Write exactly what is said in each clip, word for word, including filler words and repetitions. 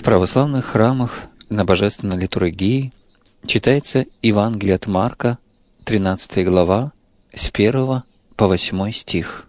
православных храмах на Божественной литургии читается Евангелие от Марка, тринадцатая глава, с первого по восьмой стих.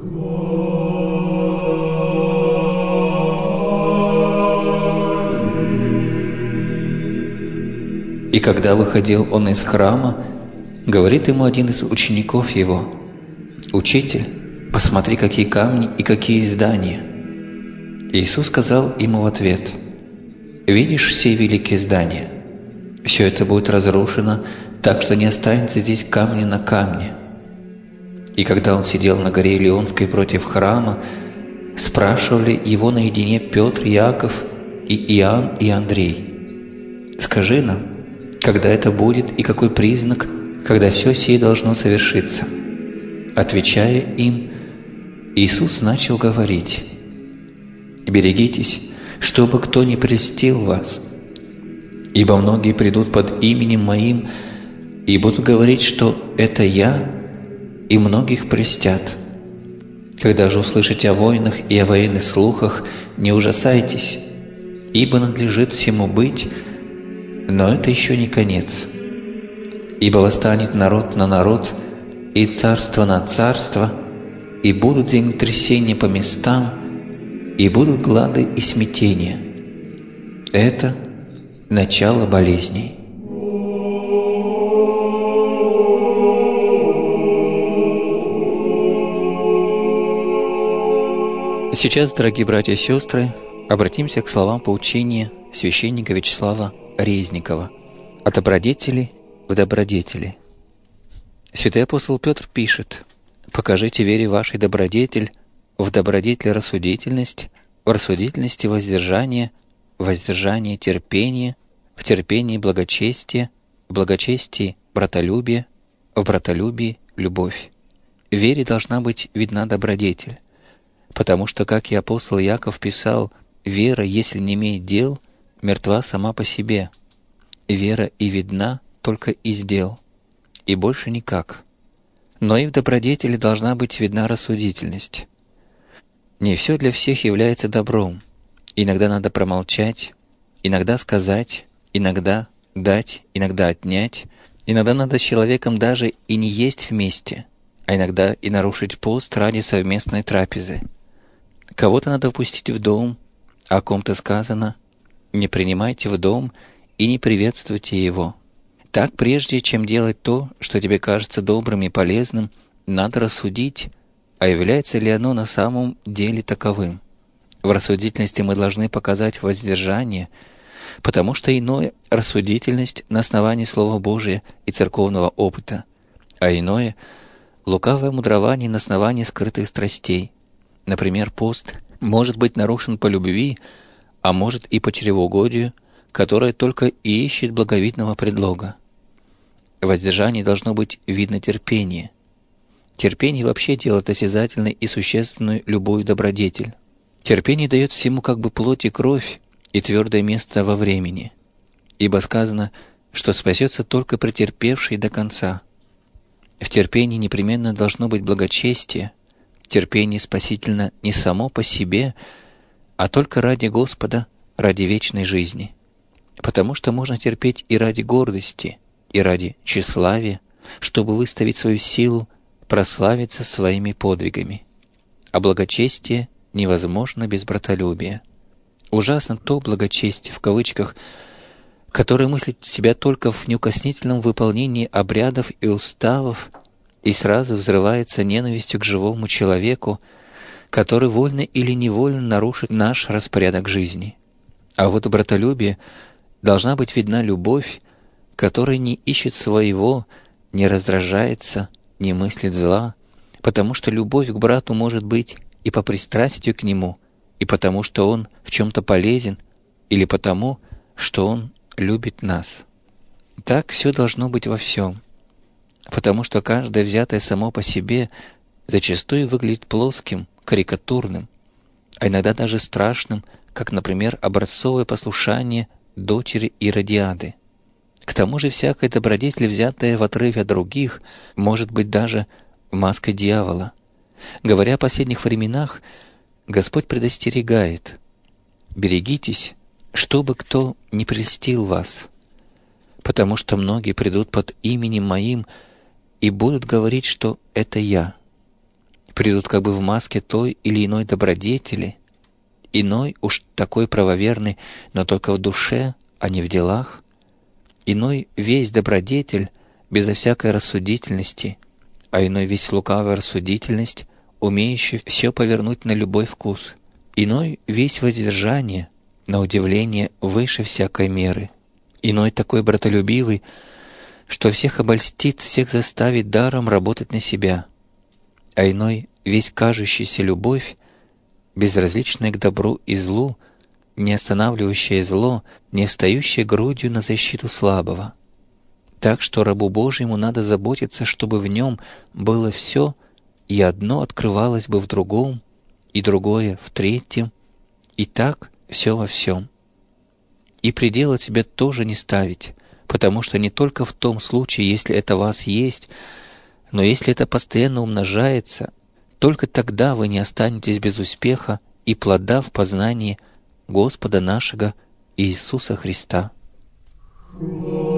И когда выходил он из храма, говорит ему один из учеников его: «Учитель, посмотри, какие камни и какие здания». Иисус сказал ему в ответ: «Видишь все великие здания? Все это будет разрушено, так что не останется здесь камня на камне». И когда он сидел на горе Илионской против храма, спрашивали его наедине Петр, Иаков и Иоанн и Андрей: «Скажи нам, когда это будет и какой признак, когда все сие должно совершиться?» Отвечая им, Иисус начал говорить: «Берегитесь, чтобы кто не прельстил вас, ибо многие придут под именем Моим и будут говорить, что это Я, и многих прельстят. Когда же услышите о войнах и о военных слухах, не ужасайтесь, ибо надлежит всему быть, но это еще не конец. Ибо восстанет народ на народ, и царство на царство, и будут землетрясения по местам, и будут глады и смятения. Это начало болезней». Сейчас, дорогие братья и сестры, обратимся к словам поучения священника Вячеслава Резникова о добродетели в добродетели. Святой апостол Петр пишет: «Покажите вере вашей добродетель, в добродетели рассудительность, в рассудительности воздержание, в воздержании терпение, в терпении благочестие, в благочестии братолюбие, в братолюбии любовь». В вере должна быть видна добродетель, потому что, как и апостол Иаков писал, «Вера, если не имеет дел, мертва сама по себе. Вера и видна только из дел, и больше никак». Но и в добродетели должна быть видна рассудительность. Не все для всех является добром. Иногда надо промолчать, иногда сказать, иногда дать, иногда отнять. Иногда надо с человеком даже и не есть вместе, а иногда и нарушить пост ради совместной трапезы. Кого-то надо впустить в дом, а о ком-то сказано: «Не принимайте в дом и не приветствуйте его». Так, прежде чем делать то, что тебе кажется добрым и полезным, надо рассудить, а является ли оно на самом деле таковым. В рассудительности мы должны показать воздержание, потому что иное — рассудительность на основании Слова Божия и церковного опыта, а иное — лукавое мудрование на основании скрытых страстей. Например, пост может быть нарушен по любви, а может и по чревоугодию, которое только и ищет благовидного предлога. В воздержании должно быть видно терпение. Терпение вообще делает осязательной и существенную любую добродетель. Терпение дает всему как бы плоть и кровь и твердое место во времени, ибо сказано, что спасется только претерпевший до конца. В терпении непременно должно быть благочестие. Терпение спасительно не само по себе, а только ради Господа, ради вечной жизни. Потому что можно терпеть и ради гордости, и ради тщеславия, чтобы выставить свою силу, прославиться своими подвигами. А благочестие невозможно без братолюбия. Ужасно то благочестие, в кавычках, которое мыслит себя только в неукоснительном выполнении обрядов и уставов и сразу взрывается ненавистью к живому человеку, который вольно или невольно нарушит наш распорядок жизни. А вот братолюбие должна быть видна любовь, которая не ищет своего, не раздражается, не мыслит зла, потому что любовь к брату может быть и по пристрастию к нему, и потому что он в чем-то полезен, или потому, что он любит нас. Так все должно быть во всем, потому что каждое взятое само по себе зачастую выглядит плоским, карикатурным, а иногда даже страшным, как, например, образцовое послушание дочери Иродиады. К тому же всякая добродетель, взятая в отрыве от других, может быть даже маской дьявола. Говоря о последних временах, Господь предостерегает: «Берегитесь, чтобы кто не прельстил вас, потому что многие придут под именем Моим и будут говорить, что это Я. Придут как бы в маске той или иной добродетели, иной уж такой правоверный, но только в душе, а не в делах, иной весь добродетель безо всякой рассудительности, а иной весь лукавая рассудительность, умеющий все повернуть на любой вкус, иной весь воздержание, на удивление выше всякой меры, иной такой братолюбивый, что всех обольстит, всех заставит даром работать на себя, а иной весь кажущийся любовь, безразличная к добру и злу, не останавливающая зло, не встающая грудью на защиту слабого. Так что рабу Божьему надо заботиться, чтобы в нем было все, и одно открывалось бы в другом, и другое в третьем, и так все во всем. И предела себе тоже не ставить, потому что не только в том случае, если это вас есть, но если это постоянно умножается, только тогда вы не останетесь без успеха и плода в познании Господа нашего Иисуса Христа.